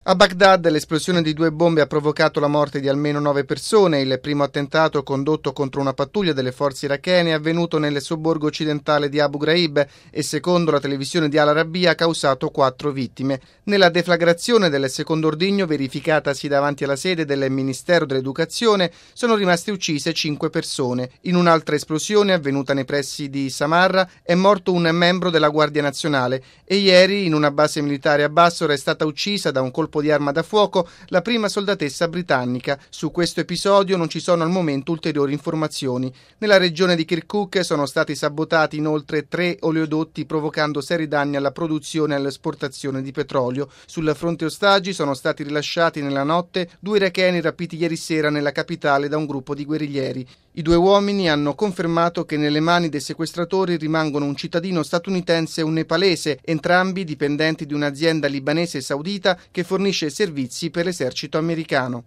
A Baghdad l'esplosione di 2 bombe ha provocato la morte di almeno 9 persone. Il primo attentato condotto contro una pattuglia delle forze irachene è avvenuto nel sobborgo occidentale di Abu Ghraib e, secondo la televisione di Al Arabiya, ha causato 4 vittime. Nella deflagrazione del secondo ordigno, verificatasi davanti alla sede del Ministero dell'Educazione, sono rimaste uccise 5 persone. In un'altra esplosione, avvenuta nei pressi di Samarra, è morto un membro della Guardia Nazionale e ieri, in una base militare a Bassora, è stata uccisa da un colpo di arma da fuoco la prima soldatessa britannica. Su questo episodio non ci sono al momento ulteriori informazioni. Nella regione di Kirkuk sono stati sabotati inoltre 3 oleodotti, provocando seri danni alla produzione e all'esportazione di petrolio. Sul fronte ostaggi sono stati rilasciati nella notte 2 iracheni rapiti ieri sera nella capitale da un gruppo di guerriglieri. I 2 uomini hanno confermato che nelle mani dei sequestratori rimangono un cittadino statunitense e un nepalese, entrambi dipendenti di un'azienda libanese e saudita che fornisce servizi per l'esercito americano.